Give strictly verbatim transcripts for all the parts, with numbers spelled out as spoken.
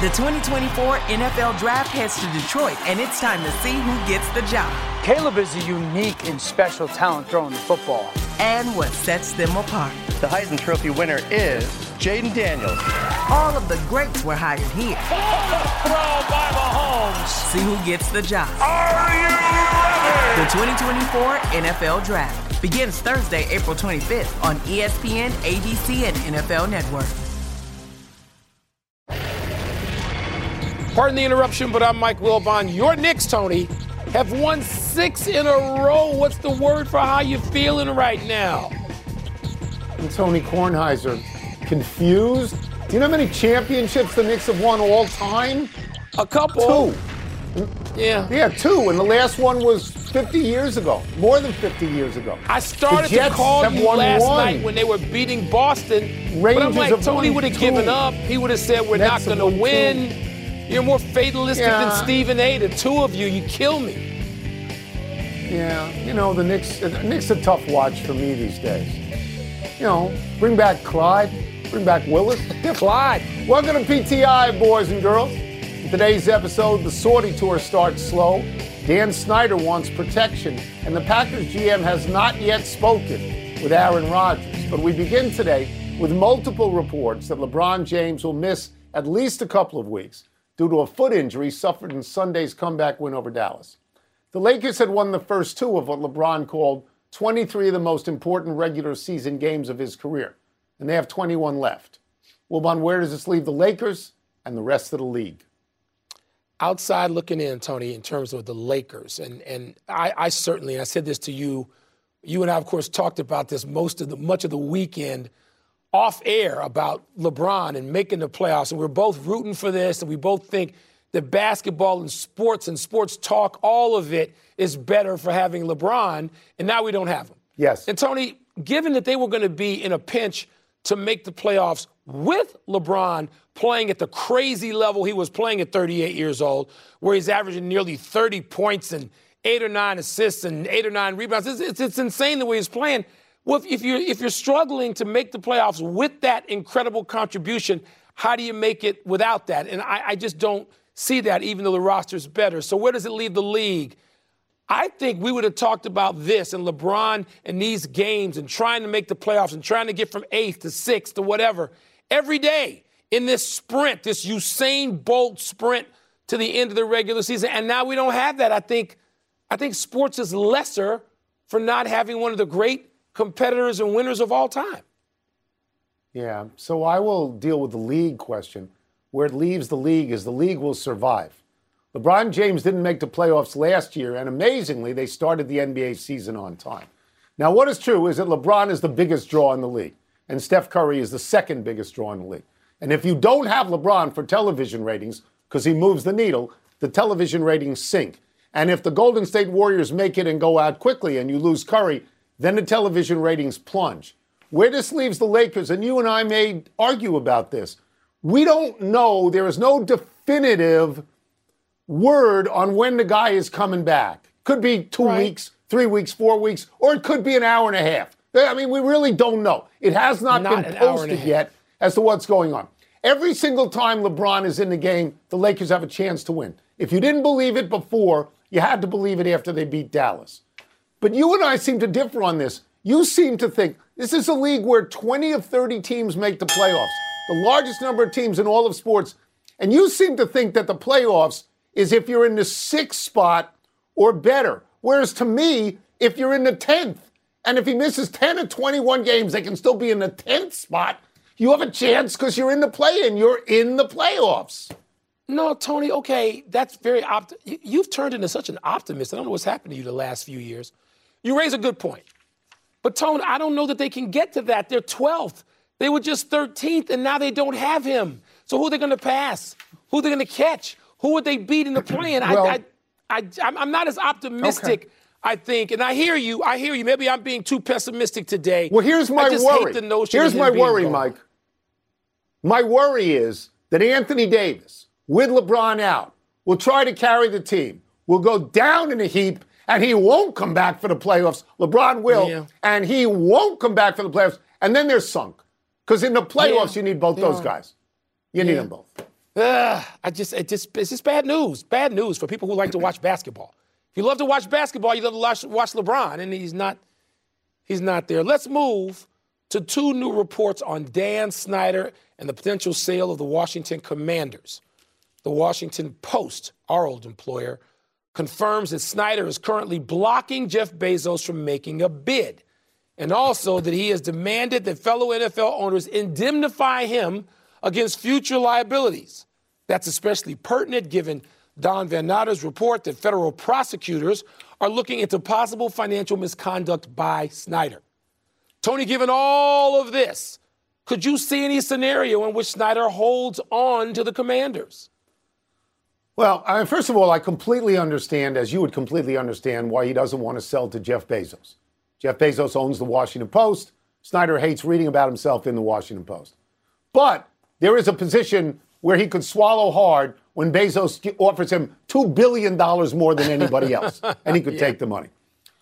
The twenty twenty-four N F L Draft heads to Detroit, and it's time to see who gets the job. Caleb is a unique and special talent throwing the football. And what sets them apart. The Heisman Trophy winner is Jaden Daniels. All of the greats were hired here. Throw by Mahomes. See who gets the job. Are you ready? The twenty twenty-four N F L Draft begins Thursday, April twenty-fifth on E S P N, A B C, and N F L Network. Pardon the interruption, but I'm Mike Wilbon. Your Knicks, Tony, have won six in a row. What's the word for how you're feeling right now? And Tony Kornheiser, confused? Do you know how many championships the Knicks have won all time? A couple. Two. Yeah. Yeah, two. And the last one was fifty years ago, more than fifty years ago. I started to call you last one. night when they were beating Boston. Rangers but I'm like, Tony would have two. given up. He would have said, we're Nets not going to win. Two. You're more fatalistic yeah. than Stephen A. The two of you, you kill me. Yeah, you know, the Knicks, the Knicks are a tough watch for me these days. You know, bring back Clyde, bring back Willis. Clyde. Welcome to P T I, boys and girls. In today's episode, the sortie tour starts slow. Dan Snyder wants protection, and the Packers G M has not yet spoken with Aaron Rodgers. But we begin today with multiple reports that LeBron James will miss at least a couple of weeks due to a foot injury suffered in Sunday's comeback win over Dallas. The Lakers had won the first two of what LeBron called twenty-three of the most important regular season games of his career, and they have twenty-one left. Wilbon, where does this leave the Lakers and the rest of the league? Outside looking in, Tony, in terms of the Lakers, and and I, I certainly, and I said this to you, you and I, of course, talked about this most of the much of the weekend off air about LeBron and making the playoffs, and we're both rooting for this, and we both think that basketball and sports and sports talk, all of it is better for having LeBron, and now we don't have him. Yes. And Tony, given that they were going to be in a pinch to make the playoffs with LeBron playing at the crazy level he was playing at thirty-eight years old, where he's averaging nearly thirty points and eight or nine assists and eight or nine rebounds, it's, it's, it's insane the way he's playing. Well, if you're, if you're struggling to make the playoffs with that incredible contribution, how do you make it without that? And I, I just don't see that, even though the roster's better. So where does it leave the league? I think we would have talked about this and LeBron and these games and trying to make the playoffs and trying to get from eighth to sixth to whatever every day in this sprint, this Usain Bolt sprint to the end of the regular season. And now we don't have that. I think, I think sports is lesser for not having one of the great competitors and winners of all time. Yeah, so I will deal with the league question. Where it leaves the league is the league will survive. LeBron James didn't make the playoffs last year, and amazingly, they started the N B A season on time. Now, what is true is that LeBron is the biggest draw in the league, and Steph Curry is the second biggest draw in the league. And if you don't have LeBron for television ratings, because he moves the needle, the television ratings sink. And if the Golden State Warriors make it and go out quickly and you lose Curry, then the television ratings plunge. Where this leaves the Lakers, and you and I may argue about this, we don't know. There is no definitive word on when the guy is coming back. Could be two right. weeks, three weeks, four weeks, or it could be an hour and a half. I mean, we really don't know. It has not, not been posted yet as to what's going on. Every single time LeBron is in the game, the Lakers have a chance to win. If you didn't believe it before, you had to believe it after they beat Dallas. But you and I seem to differ on this. You seem to think this is a league where twenty of thirty teams make the playoffs, the largest number of teams in all of sports. And you seem to think that the playoffs is if you're in the sixth spot or better. Whereas to me, if you're in the tenth, and if he misses ten or twenty-one games, they can still be in the tenth spot. You have a chance because you're in the play-in. You're in the playoffs. No, Tony, okay, that's very opt. You've turned into such an optimist. I don't know what's happened to you the last few years. You raise a good point. But, Tony, I don't know that they can get to that. They're twelfth. They were just thirteenth, and now they don't have him. So who are they going to pass? Who are they going to catch? Who would they beat in the play-in? Well, I, I, I, I'm not as optimistic, okay. I think. And I hear you. I hear you. Maybe I'm being too pessimistic today. Well, here's my I just worry. Hate the notion here's of my him being worry, gone. Mike. My worry is that Anthony Davis, with LeBron out, will try to carry the team, will go down in a heap, and he won't come back for the playoffs. LeBron will, yeah. and he won't come back for the playoffs. And then they're sunk. Because in the playoffs, yeah. you need both those are. guys. You need yeah. them both. Uh, I just, it just, it's just bad news. Bad news for people who like to watch basketball. If you love to watch basketball, you love to watch, watch LeBron, and he's not, he's not there. Let's move to two new reports on Dan Snyder and the potential sale of the Washington Commanders. The Washington Post, our old employer, confirms that Snyder is currently blocking Jeff Bezos from making a bid, and also that he has demanded that fellow N F L owners indemnify him against future liabilities. That's especially pertinent given Don Van Natter's report that federal prosecutors are looking into possible financial misconduct by Snyder. Tony, given all of this, could you see any scenario in which Snyder holds on to the Commanders? Well, I mean, first of all, I completely understand, as you would completely understand, why he doesn't want to sell to Jeff Bezos. Jeff Bezos owns the Washington Post. Snyder hates reading about himself in the Washington Post. But there is a position where he could swallow hard when Bezos offers him two billion dollars more than anybody else, and he could yeah. take the money.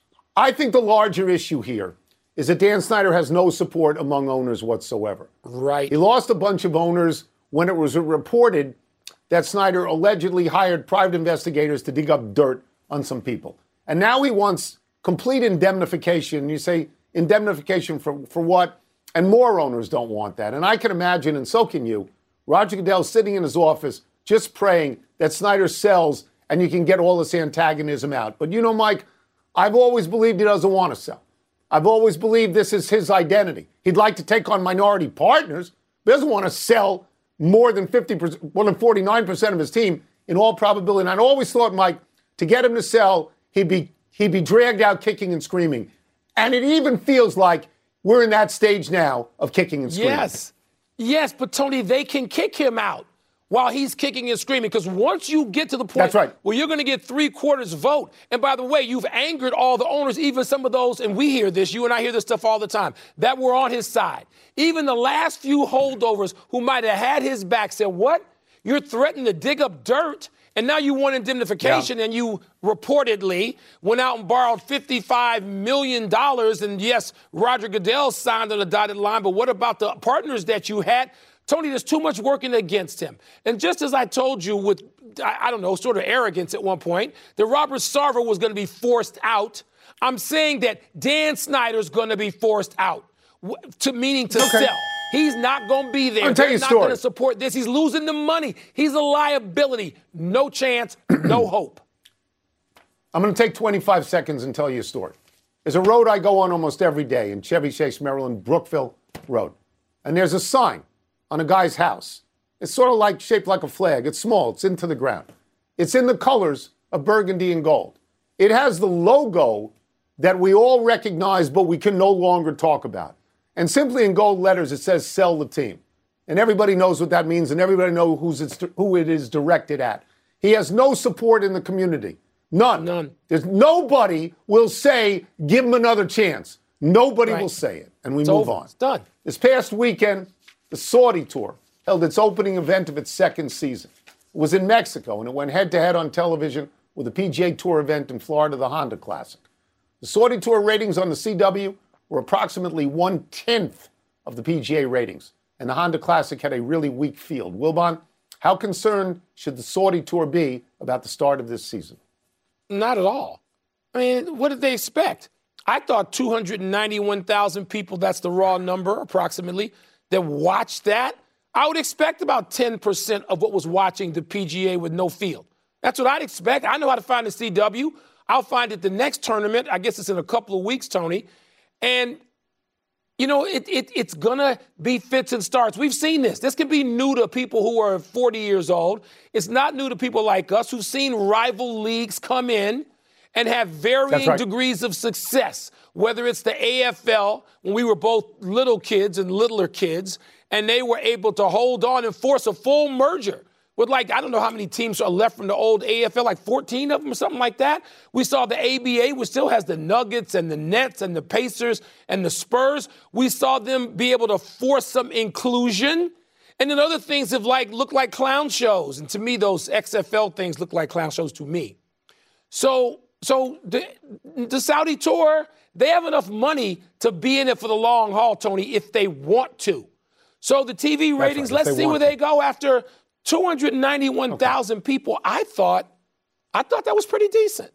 I think the larger issue here is that Dan Snyder has no support among owners whatsoever. Right. He lost a bunch of owners when it was reported that Snyder allegedly hired private investigators to dig up dirt on some people. And now he wants complete indemnification. You say, indemnification for, for what? And more owners don't want that. And I can imagine, and so can you, Roger Goodell sitting in his office just praying that Snyder sells and you can get all this antagonism out. But you know, Mike, I've always believed he doesn't want to sell. I've always believed this is his identity. He'd like to take on minority partners, but doesn't want to sell more than fifty percent, more than forty-nine percent of his team in all probability. And I always thought, Mike, to get him to sell, he'd be he'd be dragged out kicking and screaming. And it even feels like we're in that stage now of kicking and screaming. Yes. Yes, but Tony, they can kick him out while he's kicking and screaming, because once you get to the point That's right. where you're going to get three-quarters vote, and by the way, you've angered all the owners, even some of those, and we hear this, you and I hear this stuff all the time, that were on his side. Even the last few holdovers who might have had his back said, what? You're threatening to dig up dirt, and now you want indemnification, yeah. and you reportedly went out and borrowed fifty-five million dollars, and yes, Roger Goodell signed on the dotted line, but what about the partners that you had? Tony, there's too much working against him. And just as I told you with, I, I don't know, sort of arrogance at one point, that Robert Sarver was going to be forced out, I'm saying that Dan Snyder's going to be forced out, to meaning to okay. sell. He's not going to be there. I'll tell you He's not going to support this. He's losing the money. He's a liability. No chance, no hope. I'm going to take twenty-five seconds and tell you a story. There's a road I go on almost every day in Chevy Chase, Maryland, Brookville Road. And there's a sign on a guy's house. It's sort of like shaped like a flag. It's small. It's into the ground. It's in the colors of burgundy and gold. It has the logo that we all recognize, but we can no longer talk about. And simply in gold letters, it says sell the team. And everybody knows what that means, and everybody knows who's it's, who it is directed at. He has no support in the community. None. None. There's nobody will say, give him another chance. Nobody right. will say it. And we it's move over. on. It's done. This past weekend, the Saudi Tour held its opening event of its second season. It was in Mexico, and it went head-to-head on television with the P G A Tour event in Florida, the Honda Classic. The Saudi Tour ratings on the C W were approximately one-tenth of the P G A ratings, and the Honda Classic had a really weak field. Wilbon, how concerned should the Saudi Tour be about the start of this season? Not at all. I mean, what did they expect? I thought two hundred ninety-one thousand people, that's the raw number approximately, that watched that. I would expect about ten percent of what was watching the P G A with no field. That's what I'd expect. I know how to find the C W. I'll find it the next tournament. I guess it's in a couple of weeks, Tony. And, you know, it, it, it's going to be fits and starts. We've seen this. This can be new to people who are forty years old. It's not new to people like us who've seen rival leagues come in and have varying right. degrees of success, whether it's the A F L, when we were both little kids and littler kids, and they were able to hold on and force a full merger with, like, I don't know how many teams are left from the old A F L, like fourteen of them or something like that. We saw the A B A, which still has the Nuggets and the Nets and the Pacers and the Spurs. We saw them be able to force some inclusion. And then other things have, like, looked like clown shows. And to me, those X F L things look like clown shows to me. So, so the, the Saudi Tour, they have enough money to be in it for the long haul, Tony, if they want to. So the T V ratings, right, let's see where to. they go after two hundred ninety-one thousand okay. people, I thought, I thought that was pretty decent.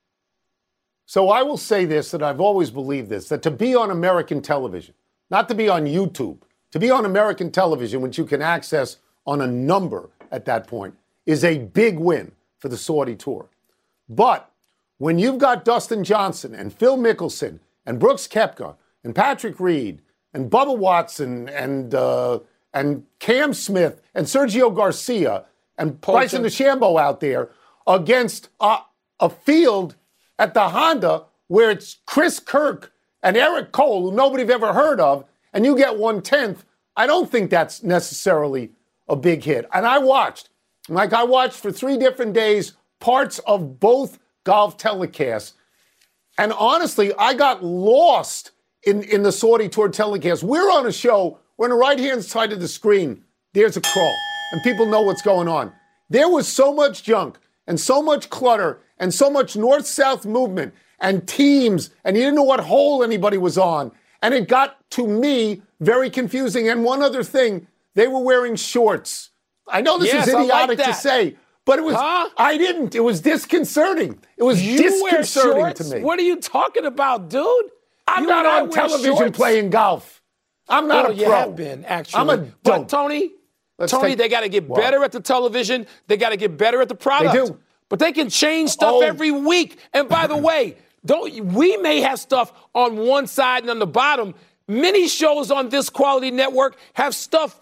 So I will say this, that I've always believed this, that to be on American television, not to be on YouTube, to be on American television, which you can access on a number at that point, is a big win for the Saudi tour. But when you've got Dustin Johnson and Phil Mickelson and Brooks Koepka and Patrick Reed and Bubba Watson and uh, and Cam Smith and Sergio Garcia and Bryson DeChambeau out there against a, a field at the Honda where it's Chris Kirk and Eric Cole, who nobody've ever heard of, and you get one-tenth, I don't think that's necessarily a big hit. And I watched, like I watched for three different days, parts of both golf telecasts. And honestly, I got lost in, in the Saudi Tour telecast. We're on a show where on the right-hand side of the screen, there's a crawl, and people know what's going on. There was so much junk and so much clutter and so much north-south movement and teams, and you didn't know what hole anybody was on. And it got, to me, very confusing. And one other thing, they were wearing shorts. I know this yes, is idiotic like to say, but it was, huh? I didn't. It was disconcerting. It was you disconcerting wear shorts? to me. What are you talking about, dude? I'm you not on television shorts? playing golf. I'm not well, a you pro. have been, actually. I'm a But, dope. Tony, Let's Tony, take, they got to get what? better at the television. They got to get better at the product. They do. But they can change stuff Oh. every week. And by the way, don't we may have stuff on one side and on the bottom. Many shows on this quality network have stuff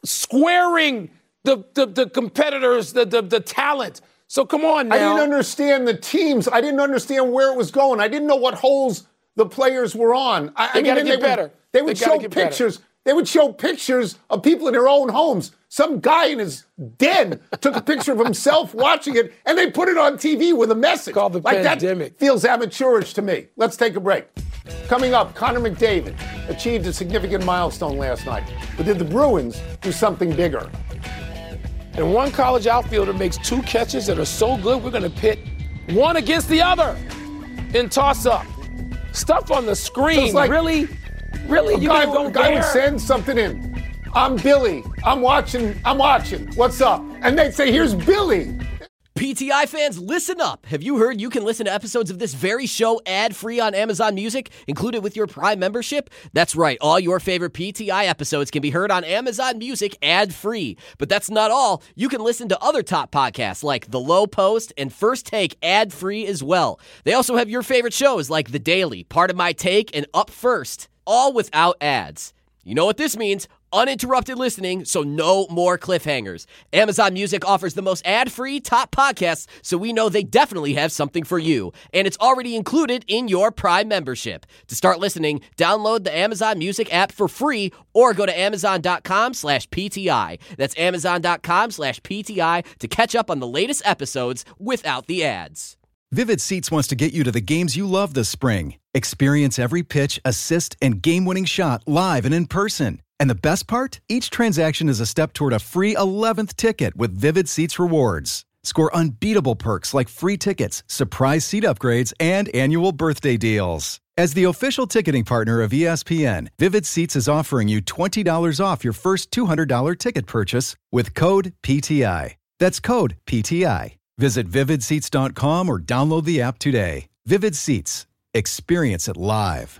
squaring the, the, the competitors, the, the, the talent. So come on now. I didn't understand the teams. I didn't understand where it was going. I didn't know what holes the players were on. I, They I mean, gotta and get they better. Would, they would They gotta show get better. pictures. They would show pictures of people in their own homes. Some guy in his den took a picture of himself watching it, and they put it on T V with a message. Called the like pandemic. That feels amateurish to me. Let's take a break. Coming up, Connor McDavid achieved a significant milestone last night. But did the Bruins do something bigger? And one college outfielder makes two catches that are so good, we're going to pit one against the other in toss-up. Stuff on the screen, So like really? Really? A You guy, gonna go a guy there? would send something in. I'm Billy. I'm watching. I'm watching. What's up? And they'd say, here's Billy. P T I fans, listen up. Have you heard you can listen to episodes of this very show ad-free on Amazon Music, included with your Prime membership? That's right. All your favorite P T I episodes can be heard on Amazon Music ad-free. But that's not all. You can listen to other top podcasts like The Low Post and First Take ad-free as well. They also have your favorite shows like The Daily, Part of My Take, and Up First, all without ads. You know what this means? Uninterrupted listening, so no more cliffhangers. Amazon Music offers the most ad-free top podcasts, so we know they definitely have something for you. And it's already included in your Prime membership. To start listening, download the Amazon Music app for free or go to amazon.com slash PTI. That's amazon.com slash PTI to catch up on the latest episodes without the ads. Vivid Seats wants to get you to the games you love this spring. Experience every pitch, assist, and game-winning shot live and in person. And the best part? Each transaction is a step toward a free eleventh ticket with Vivid Seats rewards. Score unbeatable perks like free tickets, surprise seat upgrades, and annual birthday deals. As the official ticketing partner of E S P N, Vivid Seats is offering you twenty dollars off your first two hundred dollars ticket purchase with code P T I. That's code P T I. Visit vivid seats dot com or download the app today. Vivid Seats. Experience it live.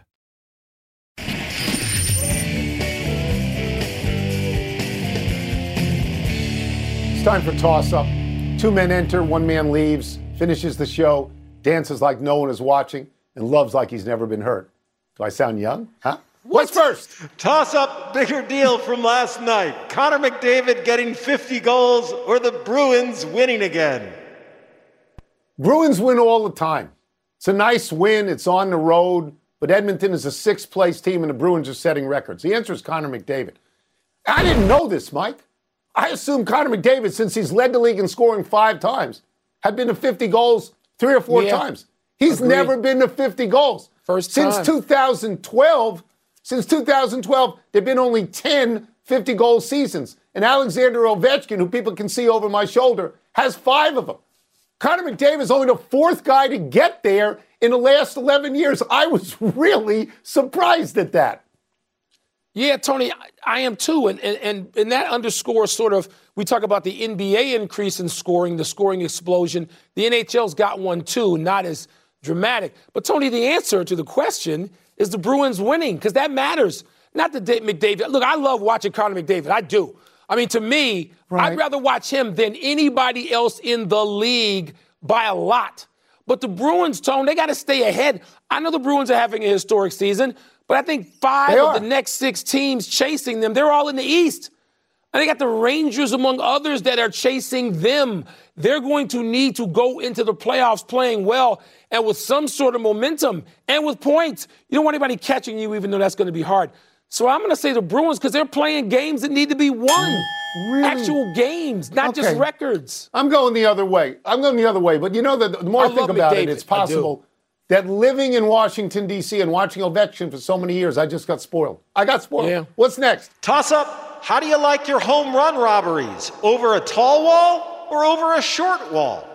It's time for toss-up. Two men enter, one man leaves, finishes the show, dances like no one is watching, and loves like he's never been hurt. Do I sound young? Huh? What's first? Toss-up, bigger deal from last night. Connor McDavid getting fifty goals or the Bruins winning again? Bruins win all the time. It's a nice win. It's on the road. But Edmonton is a sixth-place team, and the Bruins are setting records. The answer is Connor McDavid. I didn't know this, Mike. I assume Connor McDavid, since he's led the league in scoring five times, had been to fifty goals three or four Yeah. times. He's Agreed. never been to fifty goals. First since time. two thousand twelve, since two thousand twelve, there've been only ten fifty-goal seasons. And Alexander Ovechkin, who people can see over my shoulder, has five of them. Connor McDavid is only the fourth guy to get there in the last eleven years. I was really surprised at that. Yeah, Tony, I, I am too. And, and, and that underscores sort of, we talk about the N B A increase in scoring, the scoring explosion. The N H L's got one too, not as dramatic. But, Tony, the answer to the question is the Bruins winning, because that matters. Not the D- McDavid. Look, I love watching Connor McDavid. I do. I mean, to me, right. I'd rather watch him than anybody else in the league by a lot. But the Bruins, Tone, they got to stay ahead. I know the Bruins are having a historic season, but I think five they of are. the next six teams chasing them, they're all in the East. And they got the Rangers, among others, that are chasing them. They're going to need to go into the playoffs playing well and with some sort of momentum and with points. You don't want anybody catching you, even though that's going to be hard. So I'm going to say the Bruins, because they're playing games that need to be won. Really? Actual games, not Okay. just records. I'm going the other way. I'm going the other way. But you know, the, the more I, I think love about McDavid. it, it's possible that living in Washington, D C and watching Ovechkin for so many years, I just got spoiled. I got spoiled. Yeah. What's next? Toss up. How do you like your home run robberies? Over a tall wall or over a short wall?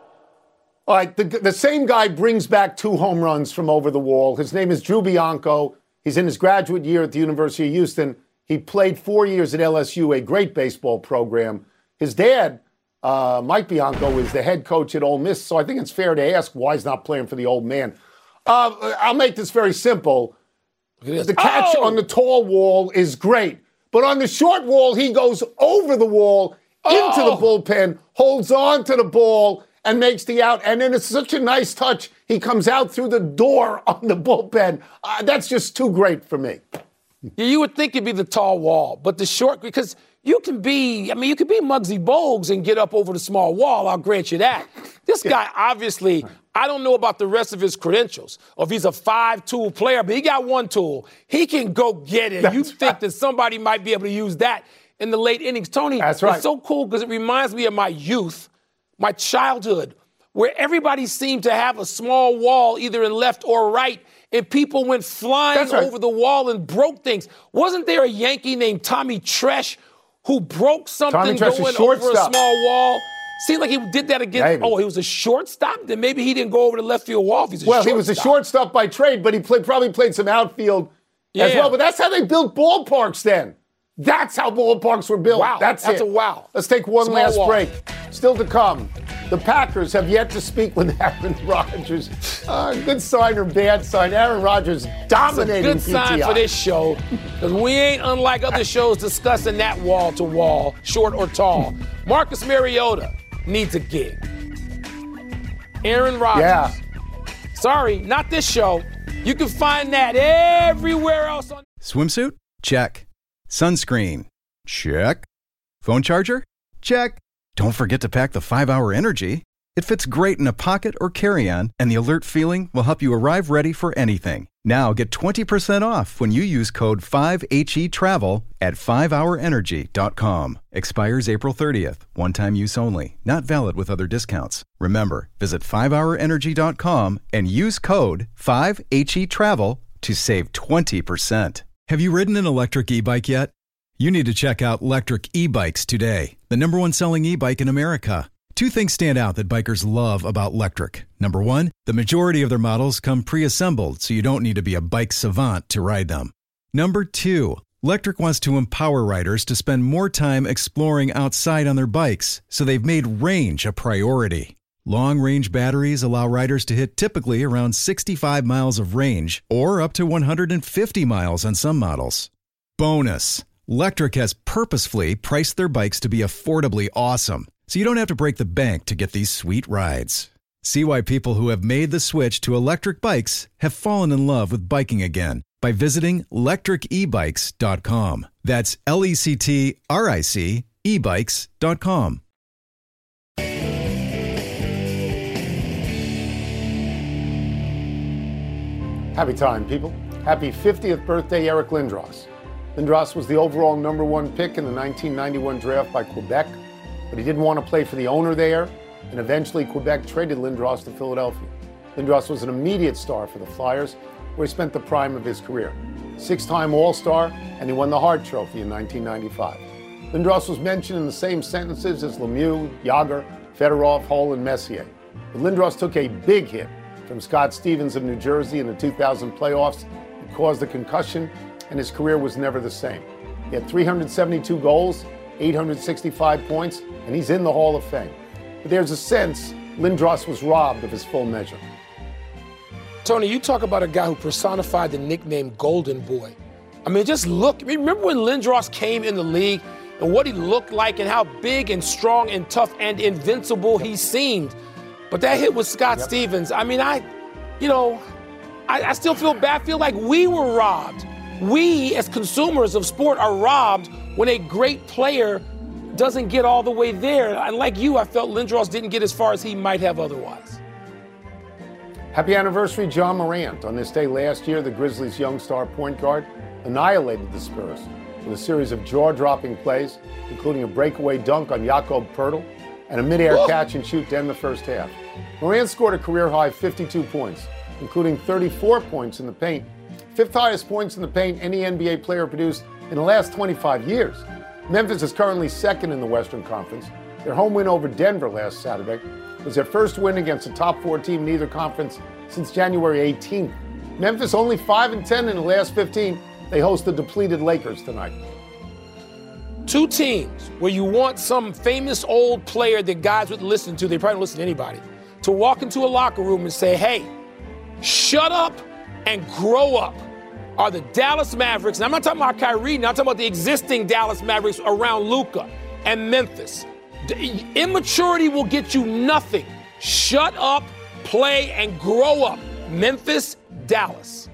All right, the, the same guy brings back two home runs from over the wall. His name is Drew Bianco. He's in his graduate year at the University of Houston. He played four years at L S U, a great baseball program. His dad, uh, Mike Bianco, is the head coach at Ole Miss, so I think it's fair to ask why he's not playing for the old man. Uh, I'll make this very simple. The catch Oh! on the tall wall is great, but on the short wall, he goes over the wall into Oh! the bullpen, holds on to the ball, and makes the out. And then it's such a nice touch. He comes out through the door on the bullpen. Uh, that's just too great for me. Yeah, you would think it'd be the tall wall, but the short, because you can be, I mean, you could be Muggsy Bogues and get up over the small wall. I'll grant you that. This guy, obviously, I don't know about the rest of his credentials, or if he's a five-tool player, but he got one tool. He can go get it. That's you think right. that somebody might be able to use that in the late innings. Tony, That's right. it's so cool because it reminds me of my youth, my childhood, where everybody seemed to have a small wall either in left or right, and people went flying That's right. over the wall and broke things. Wasn't there a Yankee named Tommy Tresh who broke something Tresh is going over a shortstop. small wall? Seemed like he did that against, Maybe. oh, he was a shortstop? Then maybe he didn't go over the left field wall if he's a Well, shortstop. he was a shortstop by trade, but he played, probably played some outfield as Yeah. well. But that's how they built ballparks then. That's how ballparks were built. Wow, That's, that's it. a wow. Let's take one Small last wall. break. Still to come. The Packers have yet to speak with Aaron Rodgers. Uh, good sign or bad sign? Aaron Rodgers It's a dominating good sign P T I. for this show, because we ain't unlike other shows discussing that wall to wall, short or tall. Marcus Mariota needs a gig. Aaron Rodgers. Yeah. Sorry, not this show. You can find that everywhere else on. Swimsuit? Check. Sunscreen? Check. Phone charger? Check. Don't forget to pack the five hour Energy. It fits great in a pocket or carry-on, and the alert feeling will help you arrive ready for anything. Now get twenty percent off when you use code five H E travel at five hour energy dot com. Expires April thirtieth. One-time use only. Not valid with other discounts. Remember, visit five hour energy dot com and use code five H E travel to save twenty percent. Have you ridden an electric e-bike yet? You need to check out Lectric E-Bikes today, the number one selling e-bike in America. Two things stand out that bikers love about Lectric. Number one, the majority of their models come pre-assembled, so you don't need to be a bike savant to ride them. Number two, Lectric wants to empower riders to spend more time exploring outside on their bikes, so they've made range a priority. Long-range batteries allow riders to hit typically around sixty-five miles of range, or up to one hundred fifty miles on some models. Bonus, Lectric has purposefully priced their bikes to be affordably awesome, so you don't have to break the bank to get these sweet rides. See why people who have made the switch to electric bikes have fallen in love with biking again by visiting lectric e bikes dot com. That's L E C T R I C e bikes dot com. Happy time, people. Happy fiftieth birthday, Eric Lindros. Lindros was the overall number one pick in the nineteen ninety-one draft by Quebec, but he didn't want to play for the owner there, and eventually Quebec traded Lindros to Philadelphia. Lindros was an immediate star for the Flyers, where he spent the prime of his career. Six-time All-Star, and he won the Hart Trophy in nineteen ninety-five. Lindros was mentioned in the same sentences as Lemieux, Jagr, Fedorov, Hull, and Messier. But Lindros took a big hit from Scott Stevens of New Jersey in the two thousand playoffs. It caused a concussion, and his career was never the same. He had three hundred seventy-two goals, eight hundred sixty-five points, and he's in the Hall of Fame. But there's a sense Lindros was robbed of his full measure. Tony, you talk about a guy who personified the nickname Golden Boy. I mean, just look. I mean, remember when Lindros came in the league and what he looked like and how big and strong and tough and invincible he seemed. But that hit with Scott yep. Stevens, I mean, I, you know, I, I still feel bad. I feel like we were robbed. We, as consumers of sport, are robbed when a great player doesn't get all the way there. And like you, I felt Lindros didn't get as far as he might have otherwise. Happy anniversary, John Morant. On this day last year, the Grizzlies' young star point guard annihilated the Spurs with a series of jaw-dropping plays, including a breakaway dunk on Jakob Poeltl and a midair Whoa. catch and shoot to end the first half. Morant scored a career-high fifty-two points, including thirty-four points in the paint, fifth highest points in the paint any N B A player produced in the last twenty-five years. Memphis is currently second in the Western Conference. Their home win over Denver last Saturday was their first win against a top four team in either conference since January eighteenth. Memphis only five and ten in the last fifteen. They host the depleted Lakers tonight. Two teams where you want some famous old player that guys would listen to, they probably don't listen to anybody, to walk into a locker room and say, hey, shut up and grow up, are the Dallas Mavericks. And I'm not talking about Kyrie, now I'm talking about the existing Dallas Mavericks around Luka and Memphis. Immaturity will get you nothing. Shut up, play, and grow up. Memphis, Dallas.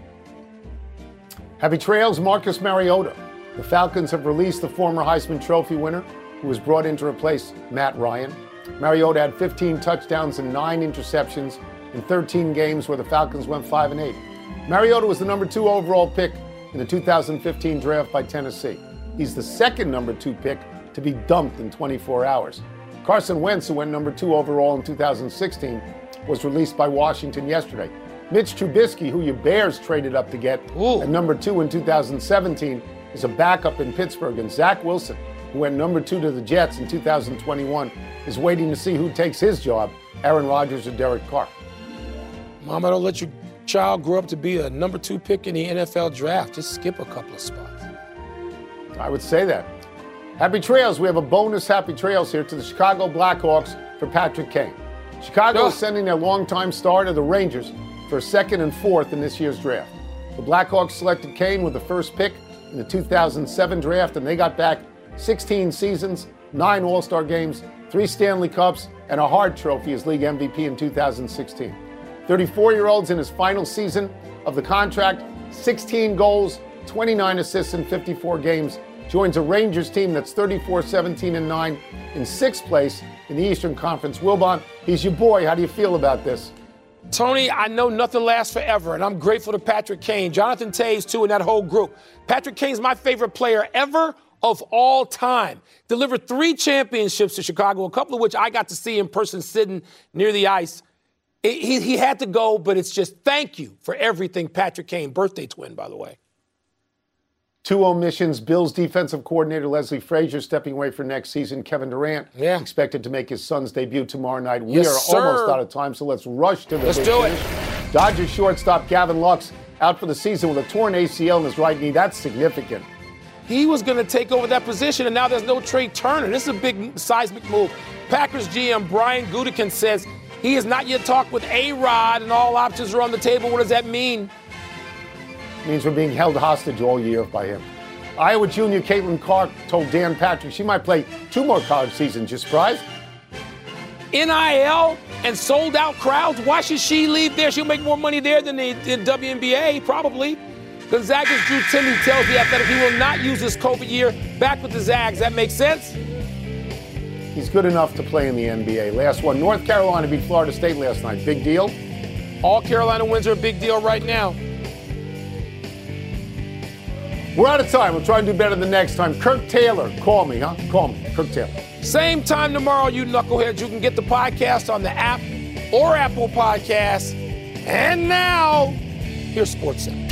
Happy trails, Marcus Mariota. The Falcons have released the former Heisman Trophy winner, who was brought in to replace Matt Ryan. Mariota had fifteen touchdowns and nine interceptions in thirteen games where the Falcons went five and eight. Mariota was the number two overall pick in the two thousand fifteen draft by Tennessee. He's the second number two pick to be dumped in twenty-four hours. Carson Wentz, who went number two overall in two thousand sixteen, was released by Washington yesterday. Mitch Trubisky, who your Bears traded up to get Ooh. at number two in two thousand seventeen, is a backup in Pittsburgh. And Zach Wilson, who went number two to the Jets in two thousand twenty-one, is waiting to see who takes his job, Aaron Rodgers or Derek Carr. Mama, don't let your child grow up to be a number two pick in the N F L draft. Just skip a couple of spots. I would say that. Happy trails. We have a bonus happy trails here to the Chicago Blackhawks for Patrick Kane. Chicago oh. is sending their longtime star to the Rangers for second and fourth in this year's draft. The Blackhawks selected Kane with the first pick in the two thousand seven draft, and they got back sixteen seasons, nine All-Star games, three Stanley Cups, and a Hart Trophy as league M V P in two thousand sixteen. thirty-four-year-old's in his final season of the contract, sixteen goals, twenty-nine assists in fifty-four games, joins a Rangers team that's thirty-four, seventeen, and nine in sixth place in the Eastern Conference. Wilbon, he's your boy. How do you feel about this? Tony, I know nothing lasts forever, and I'm grateful to Patrick Kane, Jonathan Toews, too, and that whole group. Patrick Kane's my favorite player ever of all time. Delivered three championships to Chicago, a couple of which I got to see in person sitting near the ice. It, he, he had to go, but it's just thank you for everything, Patrick Kane. Birthday twin, by the way. Two omissions. Bills defensive coordinator Leslie Frazier stepping away for next season. Kevin Durant yeah. expected to make his son's debut tomorrow night. We yes, are sir. almost out of time, so let's rush to the Let's big do finish. it. Dodgers shortstop Gavin Lux out for the season with a torn A C L in his right knee. That's significant. He was going to take over that position, and now there's no Trey Turner. This is a big seismic move. Packers G M Brian Gutekunst says he has not yet talked with A-Rod, and all options are on the table. What does that mean? It means we're being held hostage all year by him. Iowa junior Caitlin Clark told Dan Patrick she might play two more college seasons. You surprised? N I L and sold-out crowds. Why should she leave there? She'll make more money there than the, the W N B A, probably. Gonzaga's Drew Timme tells the Athletic he will not use this COVID year back with the Zags. That makes sense? He's good enough to play in the N B A. Last one, North Carolina beat Florida State last night. Big deal? All Carolina wins are a big deal right now. We're out of time. We'll try and do better the next time. Kirk Taylor, call me, huh? Call me, Kirk Taylor. Same time tomorrow, you knuckleheads. You can get the podcast on the app or Apple Podcasts. And now, here's SportsCenter.